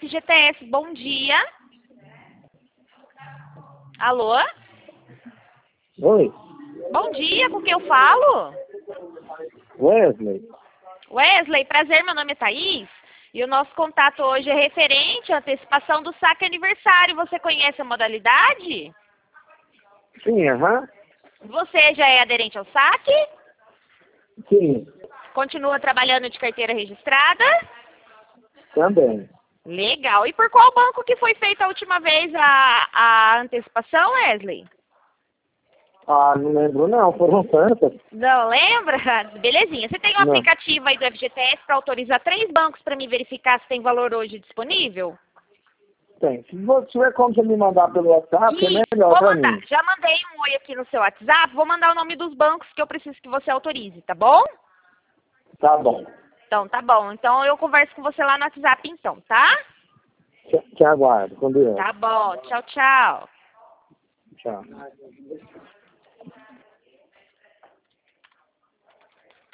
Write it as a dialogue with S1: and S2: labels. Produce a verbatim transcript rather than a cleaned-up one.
S1: G T S. Bom dia. Alô?
S2: Oi,
S1: Bom dia, com quem eu falo?
S2: Wesley.
S1: Wesley, prazer, meu nome é Thaís. E o nosso contato hoje é referente à antecipação do saque aniversário. Você conhece a modalidade?
S2: Sim, aham.
S1: Você já é aderente ao saque?
S2: Sim,
S1: Continua trabalhando de carteira registrada?
S2: também.
S1: Legal. E por qual banco que foi feita a última vez a, a antecipação, Wesley?
S2: Ah, não lembro não, foram tantas.
S1: Não lembra? Belezinha. Você tem um
S2: Não,
S1: aplicativo aí do F G T S para autorizar três bancos para me verificar se tem valor hoje disponível?
S2: tem. Se vo- tiver como você me mandar pelo WhatsApp, é
S1: Isso,
S2: melhor
S1: vou
S2: pra
S1: mandar.
S2: mim.
S1: Já mandei um oi aqui no seu WhatsApp. Vou mandar o nome dos bancos que eu preciso que você autorize, tá bom?
S2: Tá bom.
S1: Então, tá bom. Então, eu converso com você lá no WhatsApp, então, tá?
S2: Te, te aguardo, com Deus.
S1: Tá bom. Tchau, tchau.
S2: Tchau.